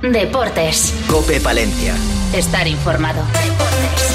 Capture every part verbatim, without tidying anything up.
Deportes. COPE Palencia. Estar informado. Deportes.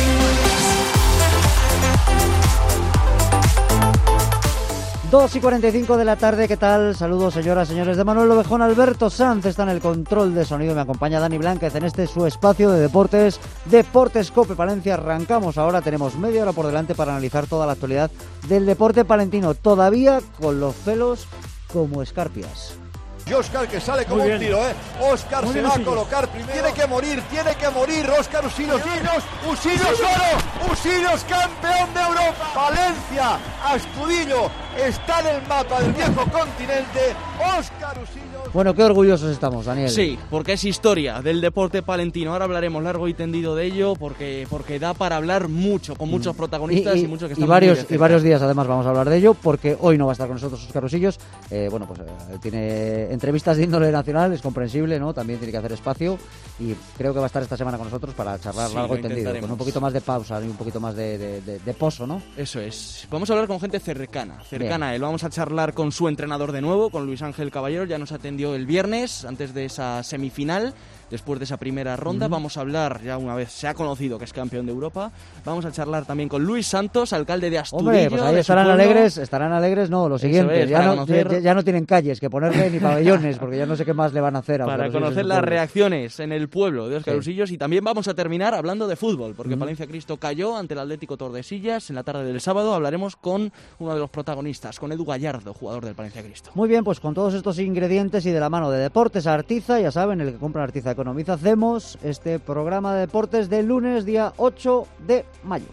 dos y cuarenta y cinco de la tarde, ¿qué tal? Saludos, señoras, señores. De Manuel Ovejón, Alberto Sanz está en el control de sonido. Me acompaña Dani Blánquez en este su espacio de deportes. Deportes COPE Palencia. Arrancamos ahora. Tenemos media hora por delante para analizar toda la actualidad del deporte palentino. Todavía con los pelos como escarpias. Y Óscar que sale como un tiro, ¿eh? Óscar se va a colocar primero. Tiene que morir, tiene que morir. Óscar Usillos, Usillos, Usillos oro. Usillos campeón de Europa. Valencia, Astudillo, está en el mapa del viejo continente. Óscar Usillos. Bueno, qué orgullosos estamos, Daniel. Sí, porque es historia del deporte palentino. Ahora hablaremos largo y tendido de ello porque, porque da para hablar mucho, con muchos protagonistas y, y, y muchos que están y varios y varios días además vamos a hablar de ello, porque hoy no va a estar con nosotros Óscar Usillos. Eh, bueno, pues eh, tiene entrevistas de índole nacional, es comprensible, ¿no? También tiene que hacer espacio y creo que va a estar esta semana con nosotros para charlar sí, largo y tendido, con un poquito más de pausa y un poquito más de, de, de, de pozo, ¿no? Eso es. Vamos a hablar con gente cercana, cercana a él. Vamos a charlar con su entrenador de nuevo, con Luis Ángel Caballero. Ya nos atendió el viernes, antes de esa semifinal. Después de esa primera ronda, uh-huh. vamos a hablar, ya una vez se ha conocido que es campeón de Europa, vamos a charlar también con Luis Santos, alcalde de Astudillo. Hombre, pues ahí estarán alegres, estarán alegres, no, lo siguiente, es, ya, no, ya, ya no tienen calles que ponerle ni pabellones, porque ya no sé qué más le van a hacer a Para Óscar conocer las reacciones en el pueblo de Óscar sí. Usillos, y también vamos a terminar hablando de fútbol, porque uh-huh. Palencia Cristo cayó ante el Atlético Tordesillas en la tarde del sábado. Hablaremos con uno de los protagonistas, con Edu Gallardo, jugador del Palencia Cristo. Muy bien, pues con todos estos ingredientes y de la mano de Deportes Artiza, ya saben, el que compra Artiza economiza, hacemos este programa de deportes del lunes, día ocho de mayo.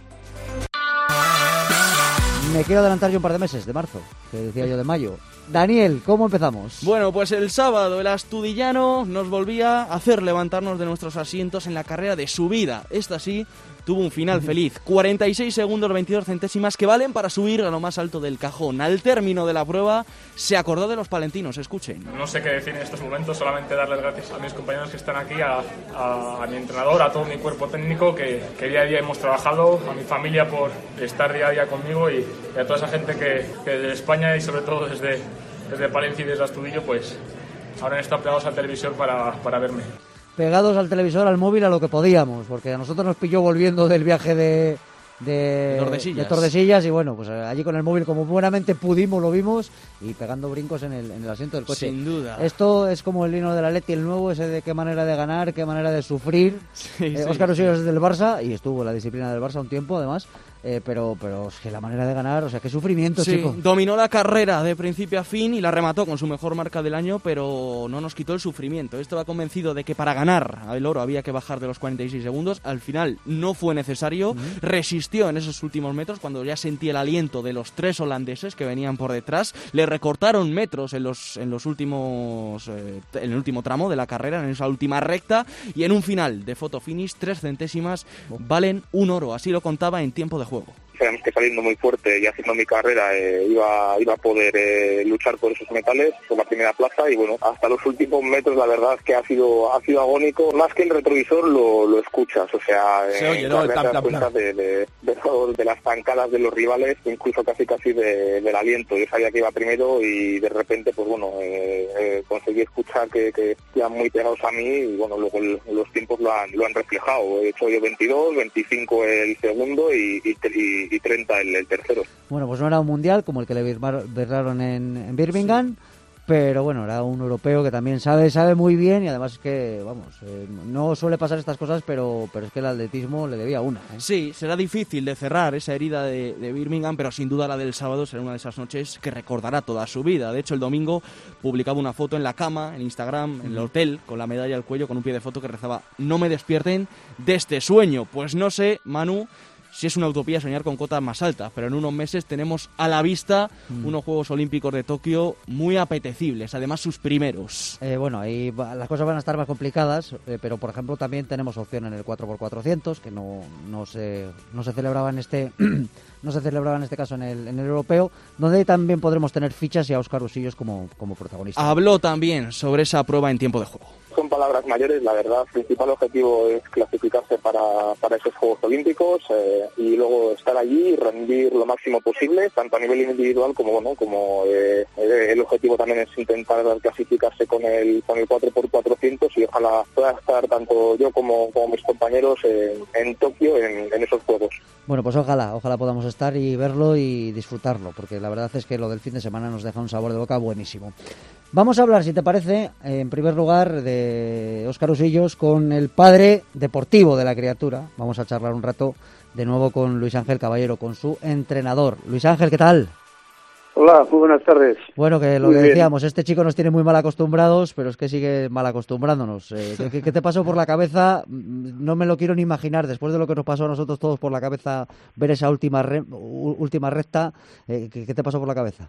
Me quiero adelantar yo un par de meses, de marzo, que decía yo de mayo. Daniel, ¿cómo empezamos? Bueno, pues el sábado el astudillano nos volvía a hacer levantarnos de nuestros asientos en la carrera de subida. Esta sí tuvo un final feliz. cuarenta y seis segundos veintidós centésimas que valen para subir a lo más alto del cajón. Al término de la prueba se acordó de los palentinos. Escuchen. No sé qué decir en estos momentos, solamente darles gracias a mis compañeros que están aquí, a, a, a mi entrenador, a todo mi cuerpo técnico que, que día a día hemos trabajado, a mi familia por estar día a día conmigo y, y a toda esa gente que, que desde España y sobre todo desde, desde Palencia y desde Astudillo pues ahora han estado pegados al televisor para, para verme. Pegados al televisor, al móvil, a lo que podíamos, porque a nosotros nos pilló volviendo del viaje de, de, de, Tordesillas. de Tordesillas y bueno, pues allí con el móvil como buenamente pudimos lo vimos y pegando brincos en el, en el asiento del coche. Sin duda. Esto es como el himno del Atleti, el nuevo, ese de qué manera de ganar, qué manera de sufrir. Sí, eh, sí, Óscar sí. Usillos es del Barça y estuvo en la disciplina del Barça un tiempo además. Eh, pero, pero es que la manera de ganar, o sea, qué sufrimiento, sí, chico. Dominó la carrera de principio a fin y la remató con su mejor marca del año, pero no nos quitó el sufrimiento. Estaba convencido de que para ganar el oro había que bajar de los cuarenta y seis segundos. Al final no fue necesario. Uh-huh. Resistió en esos últimos metros cuando ya sentía el aliento de los tres holandeses que venían por detrás. Le recortaron metros en los, en los últimos, eh, en el último tramo de la carrera, en esa última recta, y en un final de photo finish, tres centésimas valen un oro. Así lo contaba en tiempo de juego. Sabemos que saliendo muy fuerte y haciendo mi carrera eh, iba, iba a poder eh, luchar por esos metales, por la primera plaza, y bueno, hasta los últimos metros la verdad es que ha sido ha sido agónico. Más que el retrovisor lo, lo escuchas, o sea, se eh, oye, ¿no? te das cuenta de, de, de, de, de las zancadas de los rivales, incluso casi casi de, del aliento. Yo sabía que iba primero y de repente, pues bueno, eh, eh, conseguí escuchar que, que iban muy pegados a mí y bueno, luego el, los tiempos lo han, lo han reflejado. He hecho yo veintidós, veinticinco el segundo y, y, y y treinta el, el tercero. Bueno, pues no era un mundial como el que le birraron en, en Birmingham, sí. Pero bueno, era un europeo que también sabe sabe muy bien y además es que, vamos, eh, no suele pasar estas cosas, pero pero es que el atletismo le debía una. ¿eh? Sí, será difícil de cerrar esa herida de, de Birmingham, pero sin duda la del sábado será una de esas noches que recordará toda su vida. De hecho, el domingo publicaba una foto en la cama, en Instagram, en el hotel, con la medalla al cuello, con un pie de foto que rezaba: no me despierten de este sueño. Pues no sé, Manu, si es una utopía soñar con cotas más altas, pero en unos meses tenemos a la vista mm. unos Juegos Olímpicos de Tokio muy apetecibles, además sus primeros. Eh, bueno, ahí va, las cosas van a estar más complicadas, eh, pero por ejemplo también tenemos opción en el cuatro por cuatrocientos, que no, no, se, no se celebraba en este no se celebraba en este caso en el, en el europeo, donde también podremos tener fichas y a Óscar Usillos como, como protagonista. Habló también sobre esa prueba en tiempo de juego. son palabras mayores, la verdad. El principal objetivo es clasificarse para, para esos Juegos Olímpicos eh, y luego estar allí y rendir lo máximo posible, tanto a nivel individual como bueno, como eh, el objetivo también es intentar clasificarse con el con el cuatro por cuatrocientos y ojalá pueda estar tanto yo como, como mis compañeros en, en Tokio en, en esos Juegos. Bueno, pues ojalá, ojalá podamos estar y verlo y disfrutarlo, porque la verdad es que lo del fin de semana nos deja un sabor de boca buenísimo. Vamos a hablar, si te parece, en primer lugar de Óscar Usillos con el padre deportivo de la criatura. Vamos a charlar un rato de nuevo con Luis Ángel Caballero, con su entrenador. Luis Ángel, ¿qué tal? Hola, muy buenas tardes. Bueno, que lo muy que bien. decíamos, este chico nos tiene muy mal acostumbrados, pero es que sigue mal acostumbrándonos. Eh, ¿qué, ¿Qué te pasó por la cabeza? No me lo quiero ni imaginar, después de lo que nos pasó a nosotros todos por la cabeza, ver esa última re, última recta, eh, ¿qué, ¿qué te pasó por la cabeza?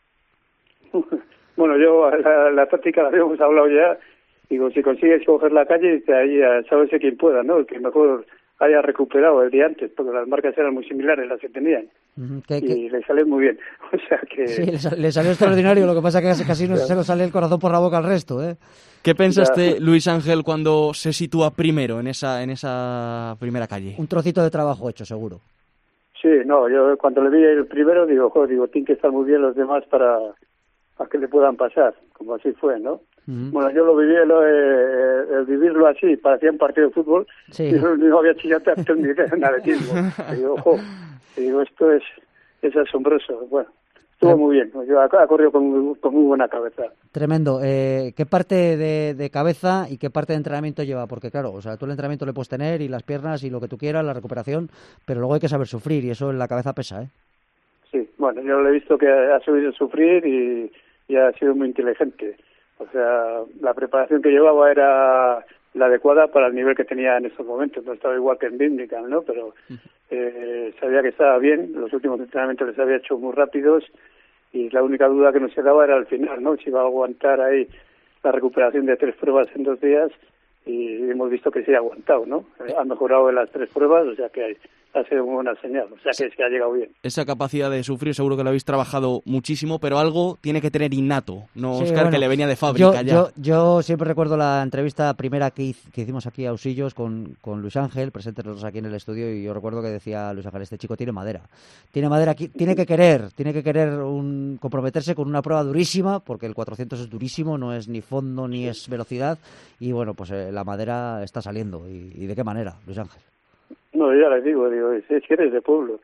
Bueno, yo la, la táctica la habíamos hablado ya. Digo, si consigues coger la calle, dice ahí a sabes quien pueda, ¿no? El que mejor haya recuperado el día antes, porque las marcas eran muy similares las que tenían. Uh-huh. ¿Qué, y qué? le sale muy bien. O sea que... Sí, le, sal, le salió extraordinario, lo que pasa es que casi no se nos sale el corazón por la boca al resto, ¿eh? ¿Qué pensaste, Luis Ángel, cuando se sitúa primero en esa en esa primera calle? Un trocito de trabajo hecho, seguro. Sí, no, yo cuando le vi el primero, digo, joder, digo, tienen que estar muy bien los demás para, para que le puedan pasar, como así fue, ¿no? Uh-huh. Bueno, yo lo viví, lo, eh, el vivirlo así, parecía un partido de fútbol, sí. Y no, no había chillado ni de atletismo. Digo, ojo, digo, esto es, es asombroso. Bueno, estuvo Trem- muy bien, yo ha, ha corrido con, con muy buena cabeza. Tremendo. Eh, ¿Qué parte de, de cabeza y qué parte de entrenamiento lleva? Porque claro, o sea, tú el entrenamiento le puedes tener y las piernas y lo que tú quieras, la recuperación, pero luego hay que saber sufrir y eso en la cabeza pesa, ¿eh? Sí, bueno, yo lo he visto que ha sabido sufrir y, y ha sido muy inteligente. O sea, la preparación que llevaba era la adecuada para el nivel que tenía en estos momentos. No estaba igual que en Birmingham, ¿no? Pero eh, sabía que estaba bien. Los últimos entrenamientos les había hecho muy rápidos y la única duda que nos quedaba era al final, ¿no? Si iba a aguantar ahí la recuperación de tres pruebas en dos días y hemos visto que sí ha aguantado, ¿no? Ha mejorado en las tres pruebas, o sea que hay, ha sido una buena señal, o sea que se ha llegado bien. Esa capacidad de sufrir seguro que lo habéis trabajado muchísimo, pero algo tiene que tener innato, ¿no, sí, Óscar? Bueno, que le venía de fábrica yo, ya. Yo, yo siempre recuerdo la entrevista primera que, hiz, que hicimos aquí a Usillos con, con Luis Ángel, presentes los aquí en el estudio, y yo recuerdo que decía Luis Ángel, este chico tiene madera, tiene madera, tiene que querer, tiene que querer un, comprometerse con una prueba durísima, porque el cuatrocientos es durísimo, no es ni fondo ni es velocidad, y bueno, pues eh, la madera está saliendo, y, y de qué manera, Luis Ángel. No, ya les digo, digo, es que eres de pueblo.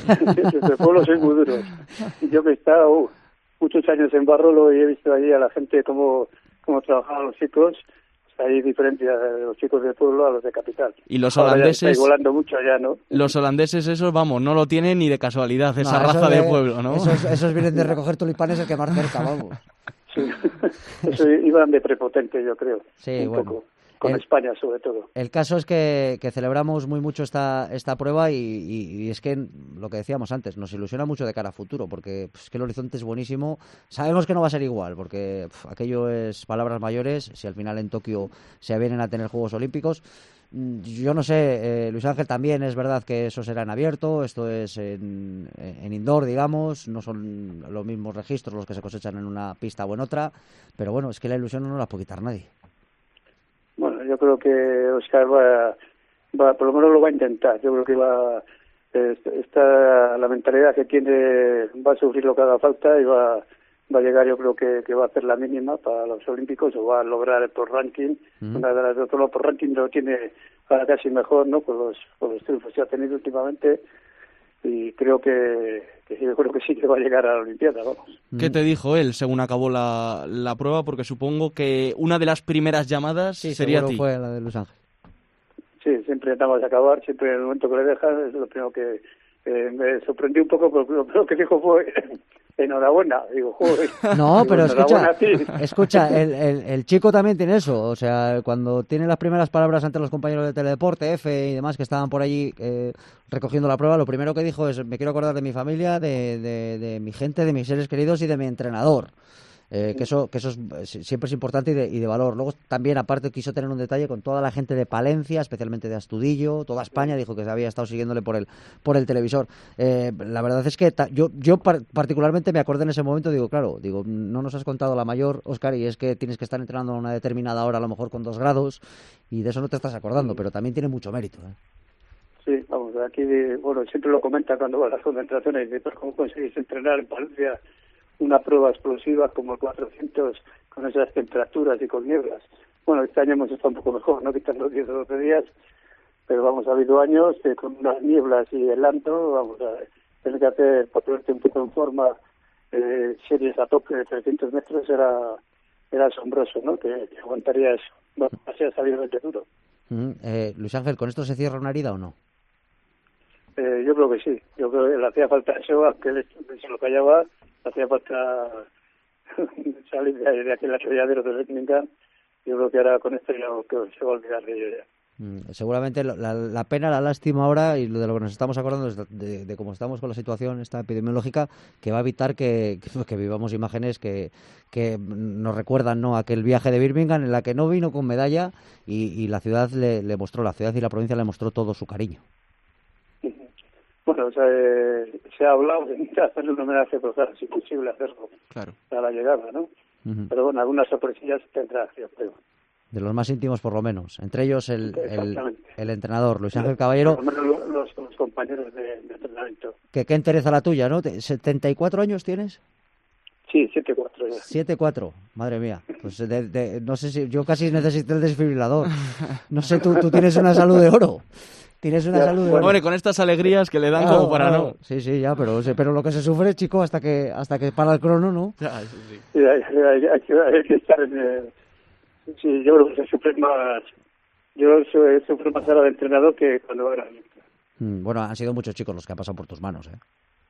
De pueblo soy muy duro. Yo que he estado uh, muchos años en Barrolo y he visto allí a la gente cómo, cómo trabajaban los chicos. Hay diferencia de los chicos de pueblo a los de capital. Y los Ahora holandeses... ya está igualando mucho allá, ¿no? Los holandeses esos, vamos, no lo tienen ni de casualidad, esa no, raza de, de pueblo, ¿no? Esos, esos vienen de recoger tulipanes el que más cerca, vamos. Sí, eso iban de prepotente, yo creo. Sí, un bueno. Poco. Con el, España, sobre todo. El caso es que, que celebramos muy mucho esta esta prueba y, y, y es que, lo que decíamos antes, nos ilusiona mucho de cara a futuro, porque pues, es que el horizonte es buenísimo. Sabemos que no va a ser igual, porque pf, aquello es palabras mayores. Si al final en Tokio se vienen a tener Juegos Olímpicos, yo no sé, eh, Luis Ángel, también es verdad que eso será en abierto, esto es en, en indoor, digamos, no son los mismos registros los que se cosechan en una pista o en otra, pero bueno, es que la ilusión no la puede quitar nadie. Bueno, yo creo que Óscar va, va, por lo menos lo va a intentar. Yo creo que va, está la mentalidad que tiene, va a sufrir lo que haga falta y va, va a llegar, yo creo que, que va a hacer la mínima para los Olímpicos o va a lograr el por ranking. Uh-huh. Una de las dos, por ranking lo tiene ahora casi mejor, ¿no? Por los, por los triunfos que ha tenido últimamente. Y creo que, que yo creo que sí que va a llegar a la Olimpiada, vamos. ¿Qué te dijo él según acabó la, la prueba? Porque supongo que una de las primeras llamadas sí, sería a ti. Fue la de Luis Ángel. Sí, siempre intentamos acabar, siempre en el momento que le dejan, es lo primero que eh, me sorprendió un poco, pero lo primero que dijo fue enhorabuena. Digo, joder. No, digo, pero escucha, a ti. escucha, el, el, el chico también tiene eso, o sea, cuando tiene las primeras palabras ante los compañeros de Teledeporte, F y demás que estaban por allí eh, recogiendo la prueba, lo primero que dijo es, me quiero acordar de mi familia, de, de, de mi gente, de mis seres queridos y de mi entrenador. Eh, que eso que eso es, siempre es importante y de, y de valor. Luego también, aparte, quiso tener un detalle con toda la gente de Palencia, especialmente de Astudillo, toda España, dijo que había estado siguiéndole por el por el televisor. Eh, la verdad es que ta, yo yo par, particularmente me acordé en ese momento, digo, claro, digo, no nos has contado la mayor, Óscar, y es que tienes que estar entrenando a una determinada hora, a lo mejor con dos grados, y de eso no te estás acordando, pero también tiene mucho mérito, ¿eh? Sí, vamos, aquí, bueno, siempre lo comenta cuando va a las concentraciones, de cómo conseguís entrenar en Palencia una prueba explosiva como el cuatrocientos con esas temperaturas y con nieblas. Bueno, este año hemos estado un poco mejor, no quitando diez o doce días, pero vamos, ha habido años que con unas nieblas y helando, vamos a tener que hacer, por ponerte un poco en forma, eh, series a tope de trescientos metros era era asombroso, ¿no? Que, que aguantaría eso. Bueno, así ha salido de duro. Mm, eh, Luis Ángel, ¿con esto se cierra una herida o no? Eh, yo creo que sí. Yo creo que le hacía falta eso, aunque él se lo callaba, le hacía falta salir de, de aquel atolladero de Birmingham. Yo creo que ahora con esto ya que se va a olvidar de ello ya. Mm, seguramente la, la pena, la lástima ahora, y lo de lo que nos estamos acordando es de, de, de cómo estamos con la situación esta epidemiológica, que va a evitar que, que, que vivamos imágenes que, que nos recuerdan, ¿no?, aquel viaje de Birmingham en la que no vino con medalla y, y la ciudad le, le mostró, la ciudad y la provincia le mostró todo su cariño. Bueno, o sea, eh, se ha hablado de hacerle un homenaje, pero claro, es imposible hacerlo claro. a la llegada, ¿no? Uh-huh. Pero bueno, algunas sorpresillas tendrá, yo creo. De los más íntimos, por lo menos. Entre ellos el, el, el entrenador, Luis Ángel Caballero. Por lo menos los, los compañeros de, de entrenamiento. Que qué entereza la tuya, ¿no? ¿setenta y cuatro años tienes? Sí, siete cuatro ya. siete cuatro, madre mía. Pues de, de, no sé si yo casi necesito el desfibrilador. No sé, tú, tú tienes una salud de oro. Tienes una ya, salud de oro. Bueno, con estas alegrías que le dan claro, como para claro. no. Sí, sí, ya, pero, pero lo que se sufre, chico, hasta que hasta que para el crono, ¿no? Ya, sí, sí. Sí, hay, hay, hay, que, hay que estar en el... Sí, yo creo que se sufre más... Yo sufro más ahora de entrenador que cuando era... Mm, bueno, han sido muchos chicos los que han pasado por tus manos, ¿eh?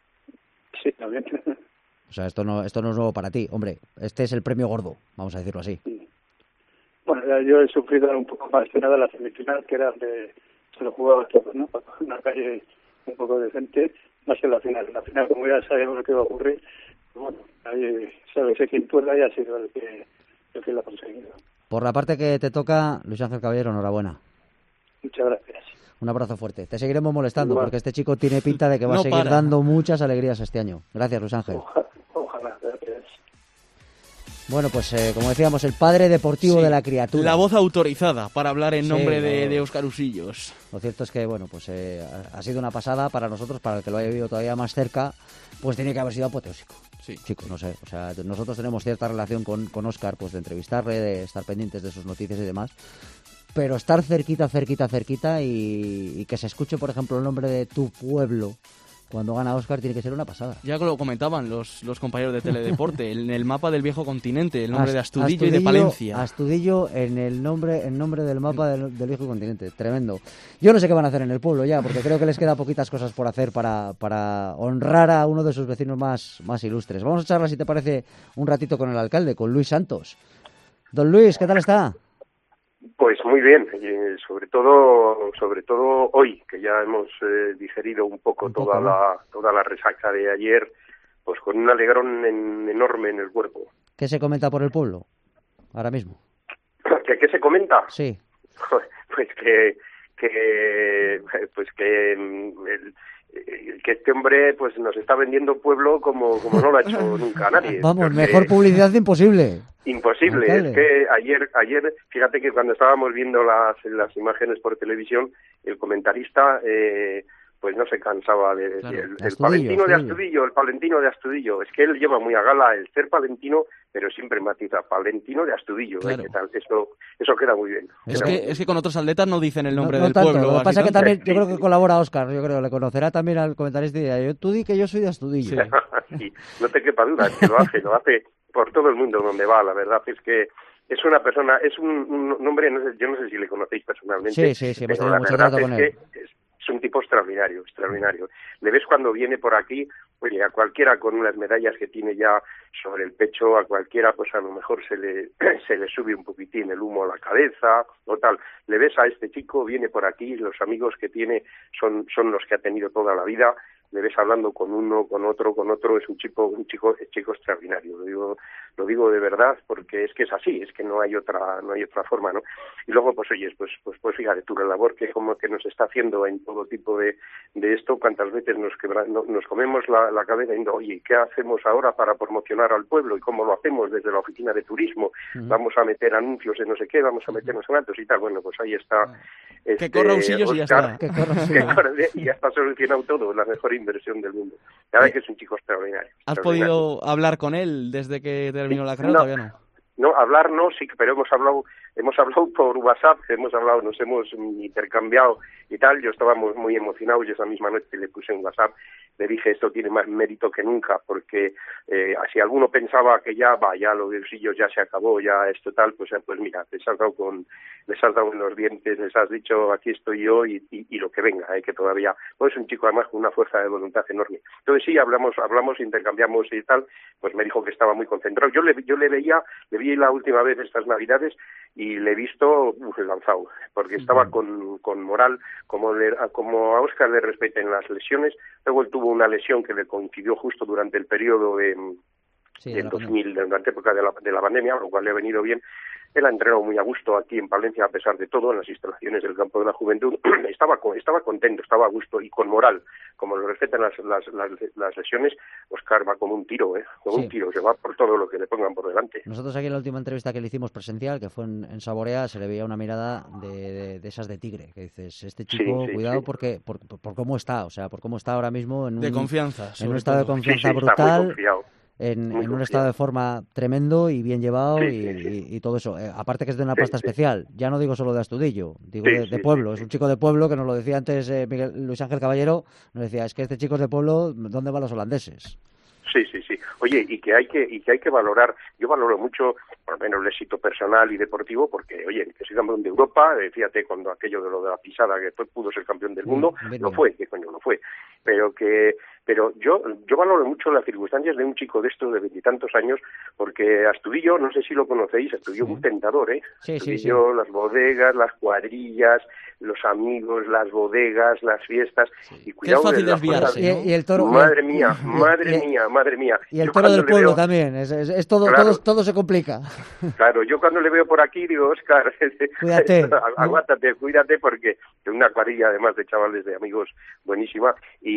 Sí, también. O sea, esto no esto no es nuevo para ti. Hombre, este es el premio gordo, vamos a decirlo así. Sí. Bueno, yo he sufrido un poco más que nada la semifinal, que era donde se lo jugaba todo, ¿no? Una calle un poco decente, más que la final. La final, como ya sabíamos lo que iba a ocurrir, bueno, ahí sabes quién pueda y ha sido el que, el que lo ha conseguido. Por la parte que te toca, Luis Ángel Caballero, enhorabuena. Muchas gracias. Un abrazo fuerte. Te seguiremos molestando Igual. porque este chico tiene pinta de que va no a seguir para. dando muchas alegrías este año. Gracias, Luis Ángel. Ojalá, ojalá gracias. Bueno, pues eh, como decíamos, el padre deportivo sí, de la criatura. La voz autorizada para hablar en nombre sí, de, no. de Óscar Usillos. Lo cierto es que, bueno, pues eh, ha sido una pasada para nosotros, para el que lo haya vivido todavía más cerca, pues tiene que haber sido apoteósico. Sí. Chicos, no sé, o sea, nosotros tenemos cierta relación con, con Óscar, pues de entrevistarle, de estar pendientes de sus noticias y demás, pero estar cerquita, cerquita, cerquita y, y que se escuche, por ejemplo, el nombre de tu pueblo cuando gana Óscar tiene que ser una pasada. Ya lo comentaban los, los compañeros de Teledeporte, en el mapa del viejo continente, el nombre Ast- de Astudillo, Astudillo y de Palencia. Astudillo en el nombre en nombre del mapa del, del viejo continente, tremendo. Yo no sé qué van a hacer en el pueblo ya, porque creo que les queda poquitas cosas por hacer para, para honrar a uno de sus vecinos más, más ilustres. Vamos a charlar, si te parece, un ratito con el alcalde, con Luis Santos. Don Luis, ¿qué tal está? Pues muy bien, y sobre todo sobre todo hoy, que ya hemos eh, digerido un poco, un poco toda ¿no? la toda la resaca de ayer, pues con un alegrón en, enorme en el cuerpo. ¿Qué se comenta por el pueblo ahora mismo? ¿Qué, qué se comenta? Sí. Pues que que pues que el, que este hombre pues nos está vendiendo pueblo como como no lo ha hecho nunca nadie. Vamos, mejor publicidad imposible. Imposible, alcalde. Es que ayer, ayer, fíjate que cuando estábamos viendo las, las imágenes por televisión, el comentarista eh, pues no se cansaba de, claro, de, el, de Astudillo, el palentino Astudillo. de Astudillo, el palentino de Astudillo. Es que él lleva muy a gala el ser palentino, pero siempre matiza, palentino de Astudillo. Claro. ¿eh? ¿Qué tal? Eso, eso queda muy bien. Es queda que, muy bien. es que con otros atletas no dicen el nombre no, no del tanto, pueblo. Lo que pasa es que tanto. también, yo creo que colabora Óscar, yo creo, le conocerá también al comentarista y dirá, tú di que yo soy de Astudillo. Sí. Sí, no te quepa duda, es que lo hace, lo hace por todo el mundo donde va, la verdad es que es una persona, es un, un hombre, no sé, yo no sé si le conocéis personalmente, sí, sí, sí, pero la verdad es que es, es un tipo extraordinario, extraordinario. Le ves cuando viene por aquí, oye, a cualquiera con unas medallas que tiene ya sobre el pecho, a cualquiera pues a lo mejor se le se le sube un poquitín el humo a la cabeza o tal. Le ves a este chico, viene por aquí, los amigos que tiene son son los que ha tenido toda la vida. le ves hablando con uno, con otro, con otro, es un chico, un chico, un chico extraordinario, lo digo, lo digo de verdad, porque es que es así, es que no hay otra, no hay otra forma, ¿no? Y luego, pues oyes, pues, pues, pues fíjate tú, la labor que como que nos está haciendo en todo tipo de, de esto, cuántas veces nos quebra, no, nos comemos la, la cabeza diciendo, oye, ¿qué hacemos ahora para promocionar al pueblo? ¿Y cómo lo hacemos desde la oficina de turismo? Uh-huh. Vamos a meter anuncios de no sé qué, vamos a meternos en altos y tal, bueno, pues ahí está. Uh-huh. Este, que corra Usillos y ya está. Que corra que corre, y ya está solucionado todo, la mejor inversión del mundo. La verdad es que es un chico extraordinario. ¿Has extraordinario. podido hablar con él desde que terminó la carrera? No, Todavía no. No, hablar no, sí, pero hemos hablado, hemos hablado por WhatsApp, hemos hablado, nos hemos intercambiado y tal. Yo estábamos muy emocionados y esa misma noche le puse en WhatsApp, le dije esto tiene más mérito que nunca, porque eh, si alguno pensaba que ya va, ya lo de Usillos ya se acabó, ya esto tal, pues pues mira, les has dado con, les has dado en los dientes, les has dicho aquí estoy yo y, y, y lo que venga, eh, que todavía, pues es un chico además con una fuerza de voluntad enorme. Entonces sí, hablamos, hablamos, intercambiamos y tal, pues me dijo que estaba muy concentrado. Yo le, yo le veía, le vi la última vez estas Navidades y le he visto uf, lanzado, porque estaba con, con moral, como, le, como a Óscar le respeten las lesiones. Luego él tuvo una lesión que le coincidió justo durante el periodo de, sí, del dos mil, durante la época de la, de la pandemia, lo cual le ha venido bien. Él ha entrenado muy a gusto aquí en Palencia, a pesar de todo, en las instalaciones del campo de la juventud. estaba estaba contento, estaba a gusto y con moral. Como lo respetan las, las, las, las lesiones, Óscar va como un tiro, ¿eh? Como sí. un tiro, se va por todo lo que le pongan por delante. Nosotros aquí en la última entrevista que le hicimos presencial, que fue en, en Saborea, se le veía una mirada de, de, de esas de tigre, que dices, este chico, sí, sí, cuidado sí. porque por, por, por cómo está, o sea, por cómo está ahora mismo en un, de confianza, en un estado todo. de confianza sí, sí, brutal. Está muy confiado. En, en un estado de forma tremendo y bien llevado sí, y, sí, sí. Y, y todo eso. Eh, aparte que es de una pasta sí, especial, ya no digo solo de Astudillo, digo sí, de, de pueblo. Sí, sí. Es un chico de pueblo, que nos lo decía antes eh, Miguel, Luis Ángel Caballero, nos decía, es que este chico es de pueblo, ¿dónde van los holandeses? Sí, sí, sí. Oye, y que hay que y que hay que valorar, yo valoro mucho, por lo menos el éxito personal y deportivo, porque, oye, que soy campeón de Europa, eh, fíjate, cuando aquello de lo de la pisada, que después pudo ser campeón del mundo, mm, lo fue, que coño, lo fue. Pero que pero yo yo valoro mucho las circunstancias de un chico de estos de veintitantos años, porque Astudillo, no sé si lo conocéis, Astudillo sí. un tentador, ¿eh? Sí, Astudillo, sí, sí. Las bodegas, las cuadrillas, los amigos, las bodegas, las fiestas, sí. y cuidado que es fácil de desviarse, ¿no? y, y el toro, madre mía, madre y, mía, madre mía. Y el yo toro del pueblo veo... también, es, es, es todo, claro. todo, todo se complica. Claro, yo cuando le veo por aquí digo, Óscar, cuídate, aguántate, ¿no? Cuídate, porque es una cuadrilla además de chavales, de amigos, buenísima,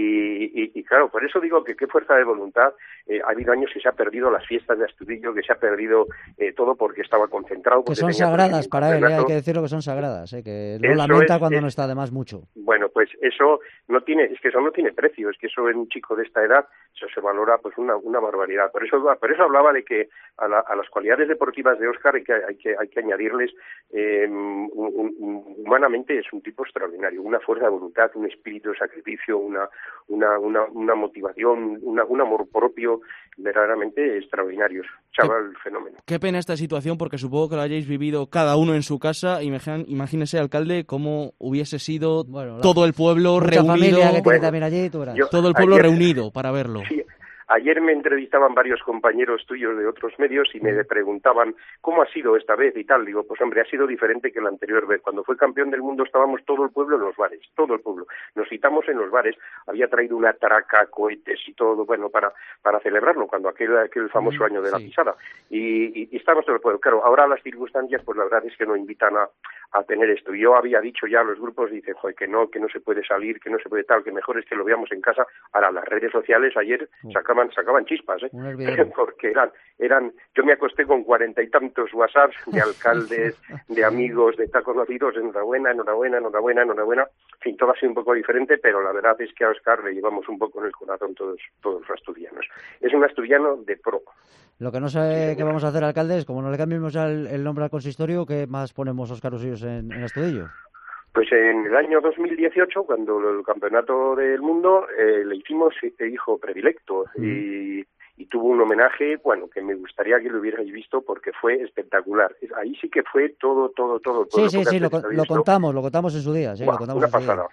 y, y, y claro, por eso digo que qué fuerza de voluntad. Eh, ha habido años que se ha perdido las fiestas de Astudillo, que se ha perdido eh, todo porque estaba concentrado. Que son sagradas para él, eh, hay que decirlo que son sagradas, eh, que lo eso lamenta es, cuando es, no está además mucho. Bueno, pues eso no tiene, es que eso no tiene precio, es que eso en un chico de esta edad, eso se valora pues una, una barbaridad. Por eso, por eso hablaba de que a, la, a las cualidades deportivas de Óscar hay que, hay que, hay que añadirles eh, un, un, humanamente es un tipo extraordinario, una fuerza de voluntad, un espíritu de sacrificio, una, una, una, una motivación, una, un amor propio verdaderamente extraordinarios. Chaval, qué, fenómeno. Qué pena esta situación, porque supongo que lo hayáis vivido cada uno en su casa. Imagínese, alcalde, cómo hubiese sido bueno, todo el pueblo reunido. Familia que bueno, también allí, tú verás. Yo, todo el pueblo ayer, reunido para verlo. Sí, ayer me entrevistaban varios compañeros tuyos de otros medios y me preguntaban cómo ha sido esta vez y tal. Digo, pues hombre, ha sido diferente que la anterior vez. Cuando fue campeón del mundo estábamos todo el pueblo en los bares, todo el pueblo. Nos citamos en los bares. Había traído una traca, cohetes y todo, bueno, para para celebrarlo, cuando aquel aquel famoso año de la sí. pisada. Y, y, y estábamos todo el pueblo. Claro, ahora las circunstancias, pues la verdad es que no invitan a, a tener esto. Y yo había dicho ya a los grupos, dicen, joder, que no, que no se puede salir, que no se puede tal, que mejor es que lo veamos en casa. Ahora, las redes sociales ayer uh. sacaban sacaban chispas, ¿eh? Porque eran, eran, yo me acosté con cuarenta y tantos WhatsApps de alcaldes, de amigos, de tal conocidos, enhorabuena, enhorabuena, enhorabuena, enhorabuena. En fin, todo ha sido un poco diferente, pero la verdad es que a Óscar le llevamos un poco en el corazón todos, todos los asturianos. Es un asturiano de pro. Lo que no sé sí, qué vamos a hacer, alcalde, es como no le cambiemos ya el, el nombre al consistorio, ¿qué más ponemos Óscar Usillos en, en Astudillo? Pues en el año dos mil dieciocho, cuando el campeonato del mundo, eh, le hicimos hijo predilecto mm. y, y tuvo un homenaje, bueno, que me gustaría que lo hubierais visto porque fue espectacular. Ahí sí que fue todo, todo, todo. Sí, sí, sí, lo, lo contamos, lo contamos en su día. Sí, Buah, lo contamos una en su pasada. Día.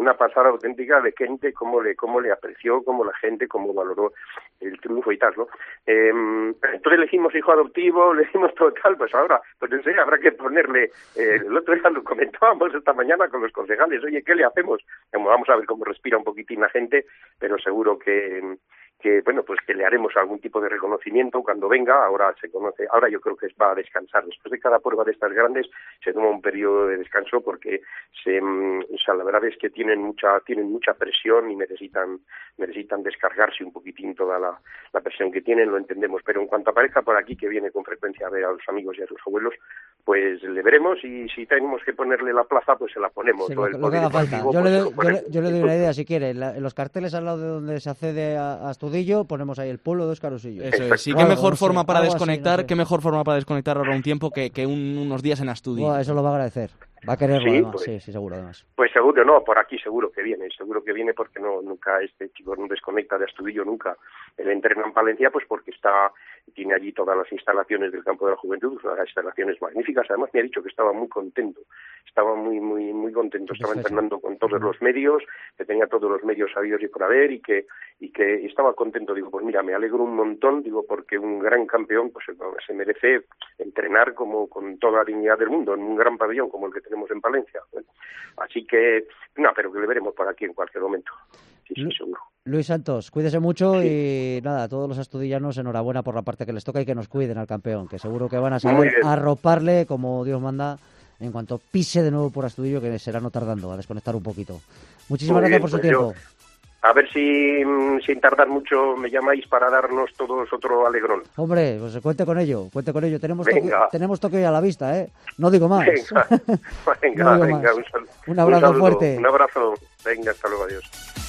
una pasada auténtica de gente, cómo le cómo le apreció, cómo la gente, cómo valoró el triunfo y tal, ¿no? Eh, entonces le dijimos hijo adoptivo, le dijimos todo tal, pues ahora, pues en serio, habrá que ponerle, eh, el otro día lo comentábamos esta mañana con los concejales, oye, ¿qué le hacemos? Como, vamos a ver cómo respira un poquitín la gente, pero seguro que... que bueno, pues que le haremos algún tipo de reconocimiento cuando venga. Ahora se conoce, ahora yo creo que va a descansar. Después de cada prueba de estas grandes se toma un periodo de descanso porque se, o sea, la verdad es que tienen mucha tienen mucha presión y necesitan necesitan descargarse un poquitín toda la, la presión que tienen, lo entendemos. Pero en cuanto aparezca por aquí, que viene con frecuencia a ver a los amigos y a sus abuelos, pues le veremos, y si tenemos que ponerle la plaza, pues se la ponemos. Sí, lo, lo, lo que haga falta. Yo, pues le doy, yo, le, yo le doy una idea, si quiere. La, en los carteles al lado de donde se accede a, a Astudillo, ponemos ahí el pueblo de Óscar Usillo. Eso es. Sí, qué mejor forma no sé, para desconectar, así, no sé. qué mejor forma para desconectar ahora un tiempo que, que un, unos días en Astudillo. Bueno, eso lo va a agradecer. Va a quererlo, sí, además. Pues, sí, sí, seguro, además. Pues seguro, no, por aquí seguro que viene, seguro que viene porque no nunca este chico no desconecta de Astudillo nunca. Él entrena en Palencia pues porque está tiene allí todas las instalaciones del campo de la juventud, unas instalaciones magníficas. Además me ha dicho que estaba muy contento, estaba muy muy muy contento, estaba entrenando con todos los medios, que tenía todos los medios sabidos y por haber, y que y que estaba contento. Digo, pues mira, me alegro un montón, digo, porque un gran campeón pues se merece entrenar como con toda la dignidad del mundo en un gran pabellón como el que tenemos en Palencia. Bueno, así que, no, pero que le veremos por aquí en cualquier momento. Sí, sí, seguro. Luis Santos, cuídese mucho sí. y nada, a todos los astudillanos enhorabuena por la parte que les toca y que nos cuiden al campeón, que seguro que van a saber arroparle como Dios manda en cuanto pise de nuevo por Astudillo, que será no tardando a desconectar un poquito. Muchísimas Muy gracias bien, por su pues tiempo. Yo... A ver si sin tardar mucho me llamáis para darnos todos otro alegrón. Hombre, pues cuente con ello, cuente con ello. Tenemos Tokio, tenemos Tokio a la vista, ¿eh? No digo más. Venga, venga, no digo venga más. Un, sal- un abrazo un saludo, fuerte. Un abrazo. Venga, hasta luego, adiós.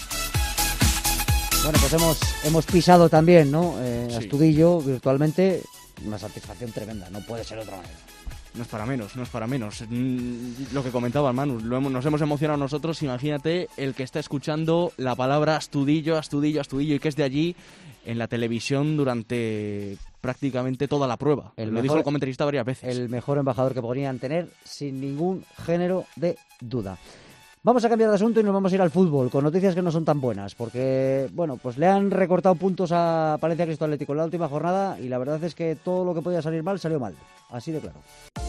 Bueno, pues hemos hemos pisado también, ¿no? Eh, Sí. Astudillo virtualmente, una satisfacción tremenda, no puede ser de otra manera. No es para menos, no es para menos. Mm, Lo que comentaba Manu, lo hemos, nos hemos emocionado nosotros. Imagínate el que está escuchando la palabra Astudillo, Astudillo, Astudillo y que es de allí en la televisión durante prácticamente toda la prueba. El lo mejor- dijo el comentarista varias veces. El mejor embajador que podrían tener sin ningún género de duda. Vamos a cambiar de asunto y nos vamos a ir al fútbol, con noticias que no son tan buenas, porque, bueno, pues le han recortado puntos a Palencia Cristo Atlético en la última jornada y la verdad es que todo lo que podía salir mal, salió mal. Así de claro.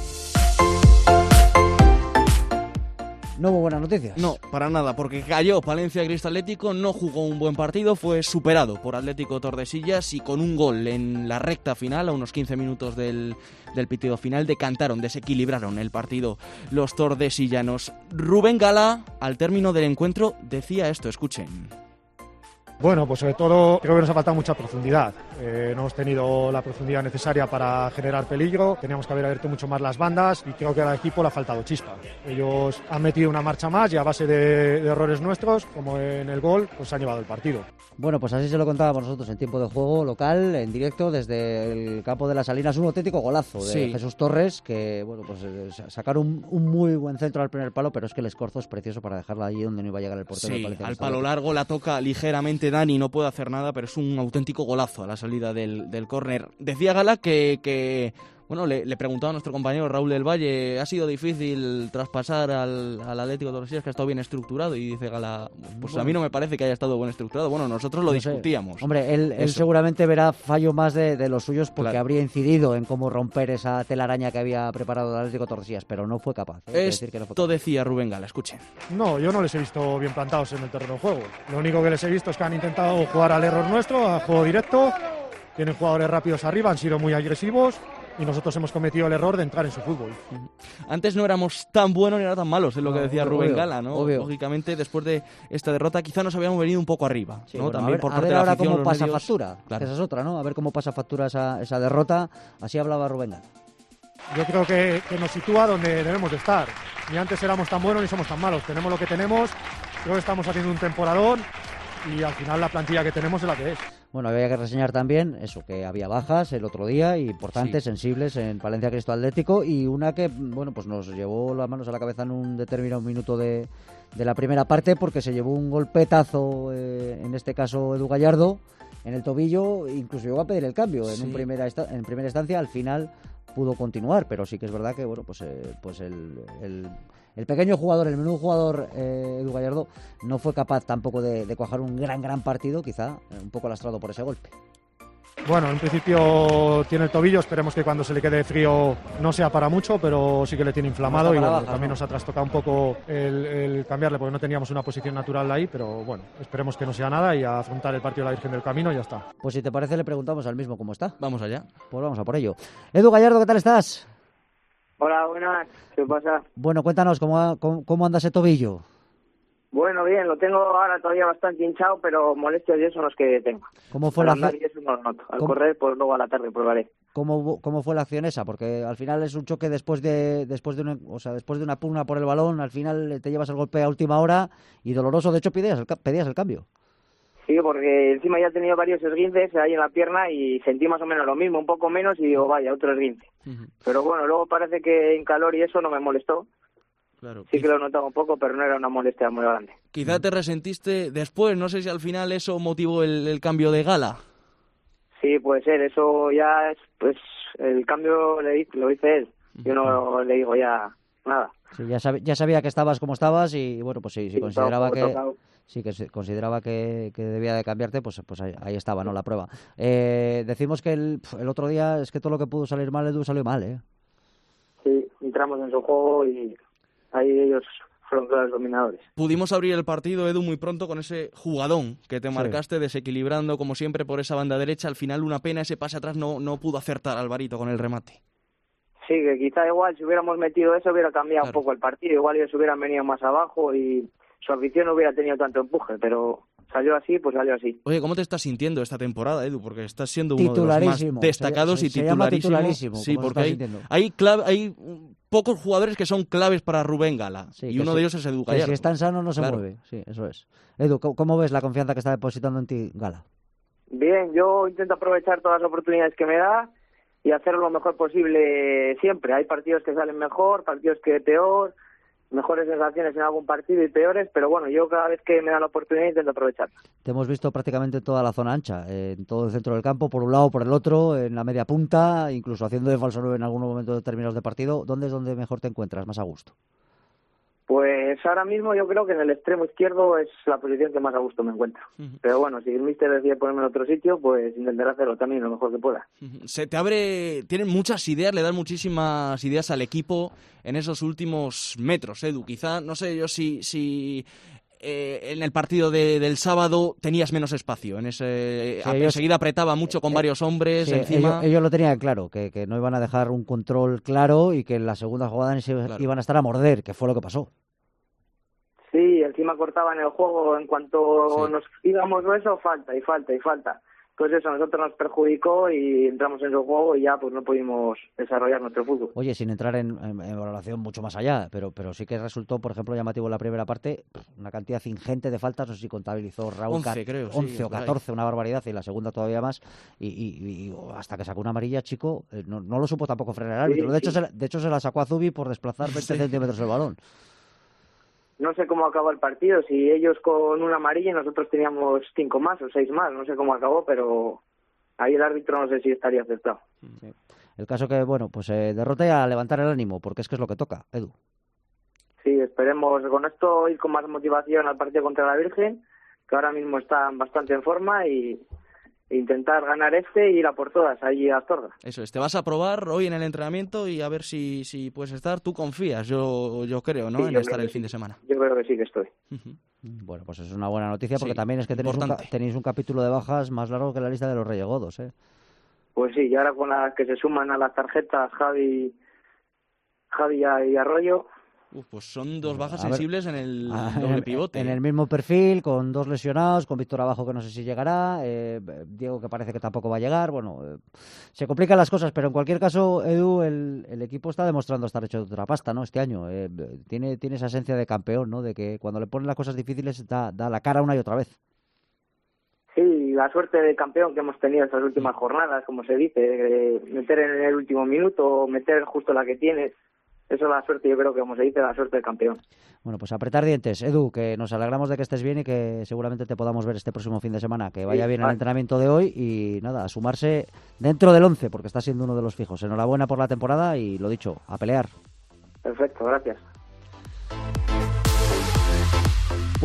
No hubo buenas noticias. No, para nada, porque cayó Palencia Cristo Atlético, no jugó un buen partido, fue superado por Atlético Tordesillas y con un gol en la recta final, a unos quince minutos del, del pitido final, decantaron, desequilibraron el partido los tordesillanos. Rubén Gala, al término del encuentro, decía esto, escuchen. Bueno, pues sobre todo creo que nos ha faltado mucha profundidad. Eh, no hemos tenido la profundidad necesaria para generar peligro, teníamos que haber abierto mucho más las bandas y creo que al equipo le ha faltado chispa. Ellos han metido una marcha más y a base de, de errores nuestros, como en el gol, pues han llevado el partido. Bueno, pues así se lo contábamos nosotros en tiempo de juego local, en directo, desde el campo de las Salinas. Un auténtico golazo de Sí. Jesús Torres, que bueno, pues eh, sacaron un, un muy buen centro al primer palo, pero es que el escorzo es precioso para dejarla allí donde no iba a llegar el portero. de Sí, Palencia al Cristo palo Atlético. largo la toca ligeramente Dani, no puede hacer nada, pero es un auténtico golazo a la salida del, del córner. Decía Gala que, que bueno, le, le preguntaba a nuestro compañero Raúl del Valle, ¿ha sido difícil traspasar al, al Atlético de Tordesillas, que ha estado bien estructurado? Y dice Gala, pues Bueno. a mí no me parece que haya estado bien estructurado. Bueno, nosotros lo No sé. discutíamos. Hombre, él, él Eso. seguramente verá fallo más de, de los suyos porque Claro. habría incidido en cómo romper esa telaraña que había preparado el Atlético Tordesillas, pero no fue capaz. ¿eh? Hay que decir que no fue Esto capaz. decía Rubén Gala, escuchen. No, yo no les he visto bien plantados en el terreno de juego. Lo único que les he visto es que han intentado jugar al error nuestro, a juego directo. Tienen jugadores rápidos arriba, han sido muy agresivos y nosotros hemos cometido el error de entrar en su fútbol. Antes no éramos tan buenos ni era tan malos, es lo No, que decía obvio, Rubén obvio, Gala, ¿no? obvio. Lógicamente, después de esta derrota, quizá nos habíamos venido un poco arriba, Sí, ¿no? bueno, También a ver, por a parte ver de la ahora afición, cómo los pasa medios. factura, Claro. que esa es otra, ¿no? A ver cómo pasa factura esa, esa derrota. Así hablaba Rubén Gala. Yo creo que, que nos sitúa donde debemos de estar. Ni antes éramos tan buenos ni somos tan malos. Tenemos lo que tenemos, creo que estamos haciendo un temporadón y al final la plantilla que tenemos es la que es. Bueno, había que reseñar también eso, que había bajas el otro día, importantes, Sí. sensibles en Palencia Cristo Atlético, y una que, bueno, pues nos llevó las manos a la cabeza en un determinado minuto de, de la primera parte, porque se llevó un golpetazo, eh, en este caso Edu Gallardo, en el tobillo, incluso llegó a pedir el cambio en, Sí. un primera esta- en primera instancia, al final pudo continuar, pero sí que es verdad que, bueno, pues, eh, pues el... el el pequeño jugador, el menudo jugador eh, Edu Gallardo, no fue capaz tampoco de, de cuajar un gran, gran partido, quizá eh, un poco lastrado por ese golpe. Bueno, en principio tiene el tobillo, esperemos que cuando se le quede frío no sea para mucho, pero sí que le tiene inflamado y bueno, baja, también ¿no? nos ha trastocado un poco el, el cambiarle porque no teníamos una posición natural ahí, pero bueno, esperemos que no sea nada y a afrontar el partido de la Virgen del Camino y ya está. Pues si te parece le preguntamos al mismo cómo está. Vamos allá. Pues vamos a por ello. Edu Gallardo, ¿qué tal estás? Hola, buenas, ¿qué pasa? Bueno, cuéntanos, ¿cómo, cómo, cómo anda ese tobillo? Bueno, bien, lo tengo ahora todavía bastante hinchado, pero molestias y eso son los que tengo. ¿Cómo fue Al la andar y eso no lo noto. Al ¿Cómo? correr, pues luego a la tarde probaré. ¿Cómo, ¿Cómo fue la acción esa? Porque al final es un choque después de después de una, o sea, después de una pugna por el balón, al final te llevas el golpe a última hora y doloroso, de hecho pedías el, pedías el cambio. Sí, porque encima ya he tenido varios esguinces ahí en la pierna y sentí más o menos lo mismo, un poco menos y digo, vaya, otro esguince. Uh-huh. Pero bueno, luego parece que en calor y eso no me molestó. Claro, sí que lo notaba un poco, pero no era una molestia muy grande. Quizá te resentiste después, no sé si al final eso motivó el, el cambio de gala. Sí, puede ser, eso ya es, pues el cambio le, lo hice él, yo no le digo ya nada. Sí, ya, sab, ya sabía que estabas como estabas y bueno, pues sí, si sí, consideraba que tocado. sí que se consideraba que, que debía de cambiarte, pues pues ahí, ahí estaba, ¿no? La prueba. Eh, decimos que el, el otro día es que todo lo que pudo salir mal, Edu, salió mal, ¿eh? Sí, entramos en su juego y ahí ellos fueron los dominadores. Pudimos abrir el partido, Edu, muy pronto con ese jugadón que te marcaste, sí. desequilibrando como siempre por esa banda derecha. Al final una pena, ese pase atrás no, no pudo acertar Alvarito con el remate. Sí, que quizá igual si hubiéramos metido eso hubiera cambiado claro. un poco el partido. Igual ellos hubieran venido más abajo y su afición no hubiera tenido tanto empuje, pero salió así, pues salió así. Oye, ¿cómo te estás sintiendo esta temporada, Edu? Porque estás siendo uno de los más destacados se, y se titularísimo. titularísimo. Sí, porque hay, hay, clave, hay pocos jugadores que son claves para Rubén Gala sí, y uno sí, de ellos es Edu Gallardo. Si están sanos no se claro. mueve, sí, eso es. Edu, ¿cómo ves la confianza que está depositando en ti Gala? Bien, yo intento aprovechar todas las oportunidades que me da y hacerlo lo mejor posible siempre. Hay partidos que salen mejor, partidos que peor, mejores sensaciones en algún partido y peores, pero bueno, yo cada vez que me dan la oportunidad intento aprovechar. Te hemos visto prácticamente toda la zona ancha, eh, en todo el centro del campo, por un lado, por el otro, en la media punta, incluso haciendo de falso nueve en algunos momentos determinados de partido. ¿Dónde es donde mejor te encuentras, más a gusto? Pues ahora mismo yo creo que en el extremo izquierdo es la posición que más a gusto me encuentro. Uh-huh. Pero bueno, si el míster decide ponerme en otro sitio, pues intentaré hacerlo también lo mejor que pueda. Uh-huh. Se te abre, tienen muchas ideas, le dan muchísimas ideas al equipo en esos últimos metros, Edu. Quizá, no sé yo si, si eh, en el partido de, del sábado tenías menos espacio. En ese sí, ellos, enseguida apretaba mucho con eh, varios hombres sí, encima. Ellos, ellos lo tenían claro, que, que no iban a dejar un control claro y que en la segunda jugada claro. iban a estar a morder, que fue lo que pasó. Sí, encima cortaban el juego en cuanto sí. nos íbamos eso, falta y falta y falta. Pues eso, a nosotros nos perjudicó y entramos en su juego y ya pues no pudimos desarrollar nuestro fútbol. Oye, sin entrar en, en, en valoración mucho más allá, pero pero sí que resultó, por ejemplo, llamativo en la primera parte, una cantidad ingente de faltas, no sé si contabilizó Raúl, once, creo, once sí, o catorce, una barbaridad, y la segunda todavía más, y, y, y hasta que sacó una amarilla, chico, no, no lo supo tampoco frenar el árbitro. Sí, de, hecho, sí. se, de hecho, se la sacó a Zubi por desplazar veinte sí. centímetros el balón. No sé cómo acabó el partido, si ellos con una amarilla y nosotros teníamos cinco más o seis más, no sé cómo acabó, pero ahí el árbitro no sé si estaría acertado. Sí. El caso que, bueno, pues eh, derrote a levantar el ánimo, porque es que es lo que toca, Edu. Sí, esperemos con esto ir con más motivación al partido contra la Virgen, que ahora mismo están bastante en forma, y intentar ganar este y ir a por todas allí a Astorga. Eso es, te vas a probar hoy en el entrenamiento y a ver si, si puedes estar. Tú confías, yo yo creo, ¿no? Sí, en estar el fin de semana. Yo creo que sí que estoy. Uh-huh. Bueno, pues es una buena noticia porque sí, también es que tenéis un, tenéis un capítulo de bajas más largo que la lista de los Reyes Godos, ¿eh? Pues sí, y ahora con las que se suman a las tarjetas Javi, Javi y Arroyo... Uf, pues son dos bajas a sensibles ver, en el ah, doble en, pivote. En el mismo perfil, con dos lesionados, con Víctor abajo que no sé si llegará, eh, Diego que parece que tampoco va a llegar. Bueno, eh, se complican las cosas, pero en cualquier caso, Edu, el, el equipo está demostrando estar hecho de otra pasta, ¿no? Este año. Eh, tiene, tiene esa esencia de campeón, ¿no? De que cuando le ponen las cosas difíciles da, da la cara una y otra vez. Sí, la suerte de campeón que hemos tenido estas últimas jornadas, como se dice, de meter en el último minuto, meter justo la que tienes. Eso es la suerte, yo creo que como se dice, la suerte del campeón. Bueno, pues apretar dientes. Edu, que nos alegramos de que estés bien y que seguramente te podamos ver este próximo fin de semana. Que vaya sí, bien vale. el entrenamiento de hoy y nada, a sumarse dentro del once, porque está siendo uno de los fijos. Enhorabuena por la temporada y lo dicho, a pelear. Perfecto, gracias.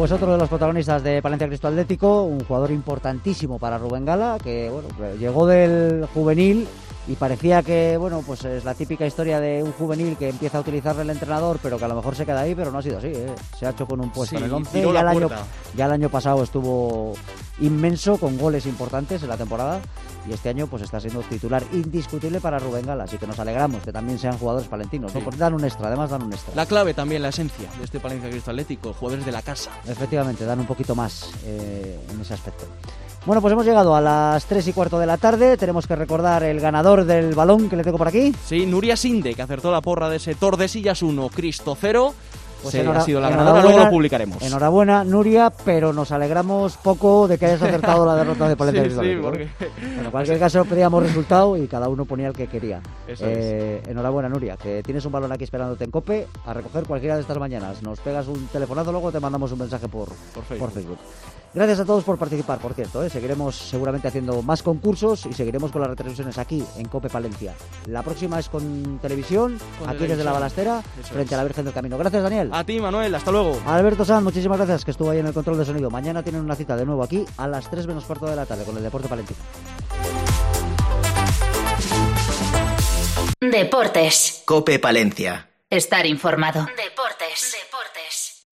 Pues otro de los protagonistas de Palencia Cristo Atlético, un jugador importantísimo para Rubén Gala, que bueno, llegó del juvenil y parecía que, bueno, pues es la típica historia de un juvenil que empieza a utilizarle el entrenador, pero que a lo mejor se queda ahí, pero no ha sido así, ¿eh? Se ha hecho con un puesto sí, en el once. Ya el, año, puerta. ya el año pasado estuvo inmenso, con goles importantes en la temporada, y este año pues está siendo titular indiscutible para Rubén Gala, así que nos alegramos que también sean jugadores palentinos, sí. ¿no? Porque dan un extra, además dan un extra. La clave también, la esencia de este Palencia Cristo Atlético, jugadores de la casa. Efectivamente, dan un poquito más eh, en ese aspecto. Bueno, pues hemos llegado a las tres y cuarto de la tarde. Tenemos que recordar el ganador del balón que le tengo por aquí. Sí, Nuria Sinde, que acertó la porra de ese Tordesillas uno, Cristo cero. Pues sí, enhora, ha sido la ganadora, luego lo publicaremos. Enhorabuena, Nuria, pero nos alegramos poco de que hayas acertado la derrota de Palencia. Sí, sí, porque... Bueno, en cualquier caso pedíamos resultado y cada uno ponía el que quería. Eso eh, es. Enhorabuena, Nuria, que tienes un balón aquí esperándote en COPE a recoger cualquiera de estas mañanas. Nos pegas un telefonazo, luego te mandamos un mensaje por, por, Facebook. por Facebook. Gracias a todos por participar, por cierto, ¿eh? Seguiremos seguramente haciendo más concursos y seguiremos con las retransmisiones aquí en COPE Palencia. La próxima es con televisión, con aquí televisión. Desde la Balastera, Eso frente es. a la Virgen del Camino. Gracias, Daniel. A ti, Manuel, hasta luego. Alberto Sanz, muchísimas gracias, que estuvo ahí en el control de sonido. Mañana tienen una cita de nuevo aquí a las tres menos cuarto de la tarde con el Deporte Palentino. Deportes. COPE Palencia. Estar informado.